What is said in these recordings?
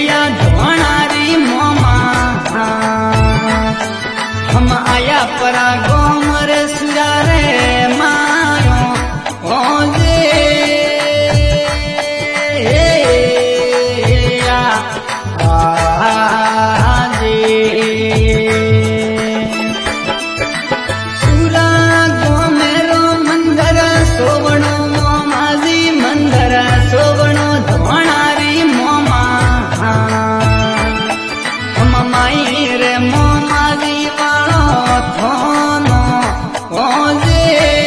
खेड़िया धोणारी मोमा हम आया परा गोमर सुरारे मारो ओजे सुरा गोमेरो मंदर सोवणो मोमाजी मंदर सोवणो धोणारी मोमा हम माई रे मोमाजी वालो थोनो ओजे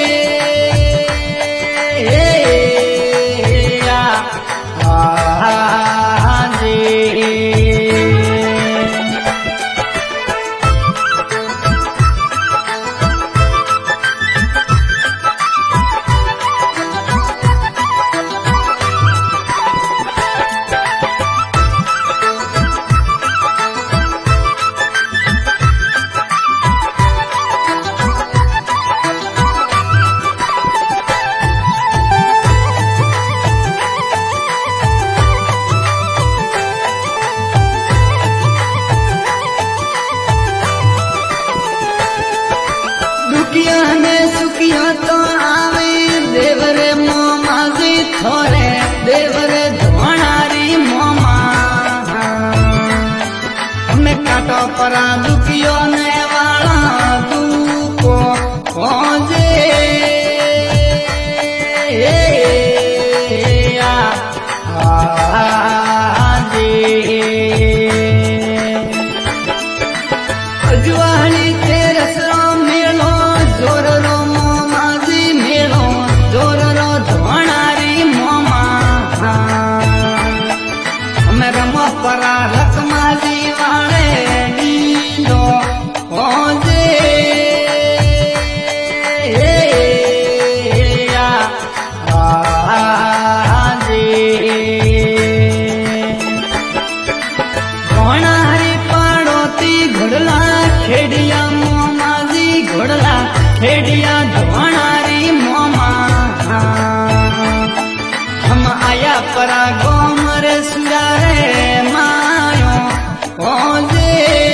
दुखिया ने सुखिया तो आवे देवरे मोमाजी थोरे देवरे धोणारी मोमा हमें काटो परा दुखियो ने वाला दुको पहुंचे अजवाणी तेरस मेलो जोर रो मोमाजी मेलो जोर रो धोणारी मोमा हमें रमो परा रकमाजी वाले नीलो ओजे धोणारी पाड़ोती घोड़ला खेड़िया मोमाजी घोड़ला खेड़िया धोणारी मोमा हम आया परा गोमर सुरारे मायो ओजे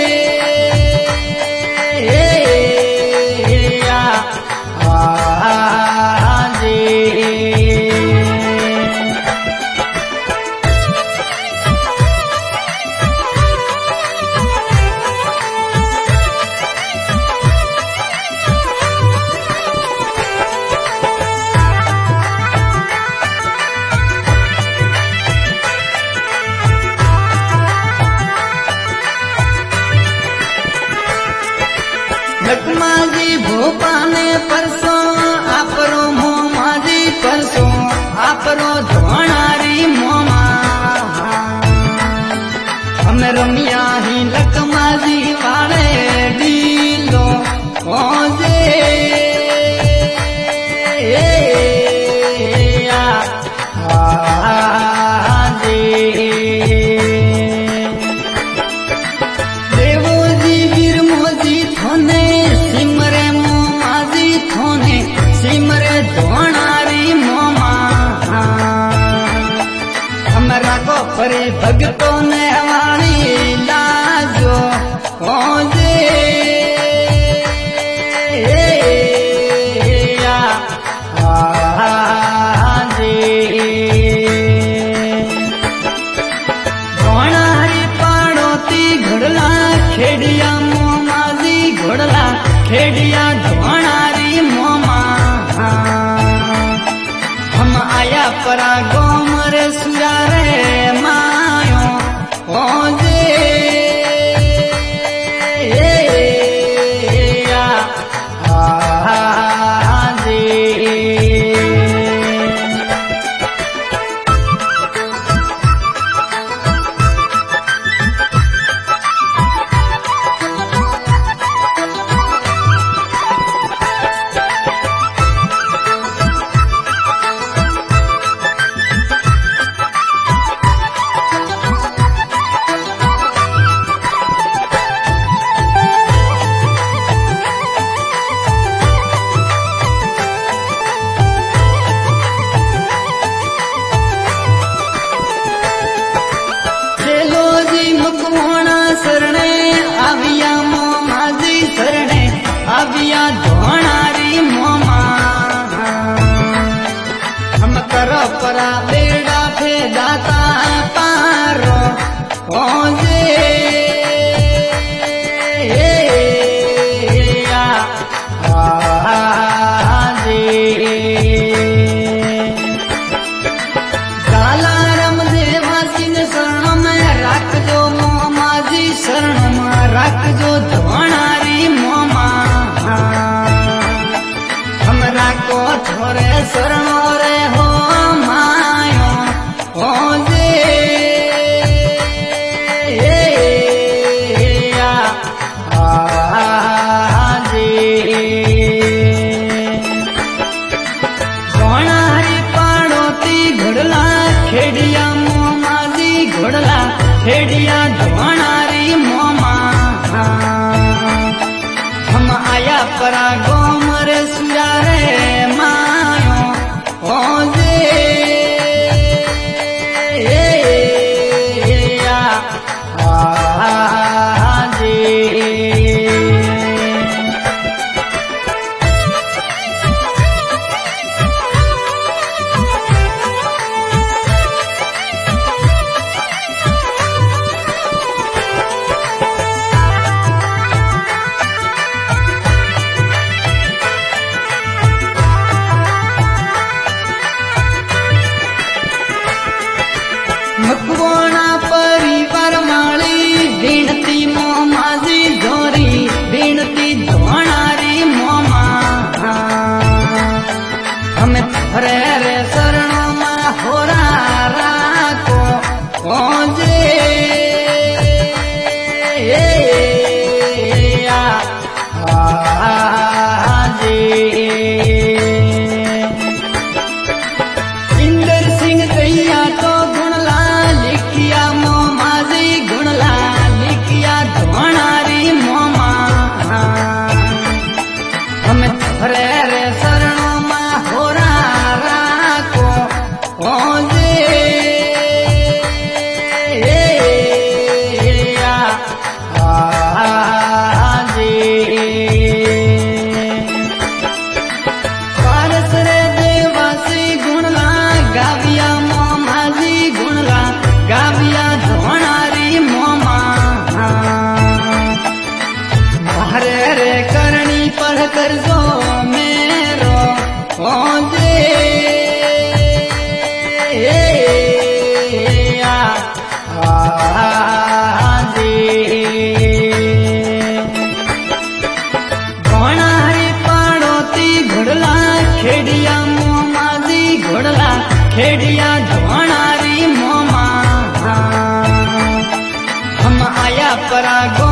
लकमाजी भोपाने परसों आपरो मोमाजी परसों आपरो धोणारी मोमा हम रमिया ही लकमाजी वाले डीलो ओजे देवोजी वीरमोजी थोने सिमरे मोमाजी थोने सिमरे धोणारी मोमा हमरा को परी भगतों ने वाणी लाजो ओजे धोणारी पाड़ोती घोड़ला खेड़िया मोमाजी घोड़ला खेड़िया धोणारी मोमा हम आया परा गोमर सुरारे मायो ओजे जी मुकवाणा शरणे आविया मोमाजी शरणे आविया धोणारी मोमा हम करो परा बेड़ा फे दाता पारो ओजे राखजो धोणारी मोमा हमरा को थोरे शरणो रे हो मायो हो जे धोणारी पाड़ोती घोड़ला खेड़िया मोमाजी घोड़ला खेड़िया धोणारी मोमा हम आया परा गोमर सुरारे मायो ओ जे मकवाणा परिवार माली विनती मोमाजी जोरी विनती धोणारी मोमा हम थोरे रे शरणों में होरा राको ओजे इंदर सिंह दैया तो धोणारी मोमा हम थोरे रे शरणों में होरा राको ओजे पारस रे देवासी गुणला गाविया मोमाजी गुणला गाविया धोणारी मोमा हरे रे करणी पढ़ कर जो मेरो ओजे धोणारी पाड़ोती घोड़ला खेड़िया मोमाजी घोड़ला खेड़िया धोणारी मोमा हम आया परा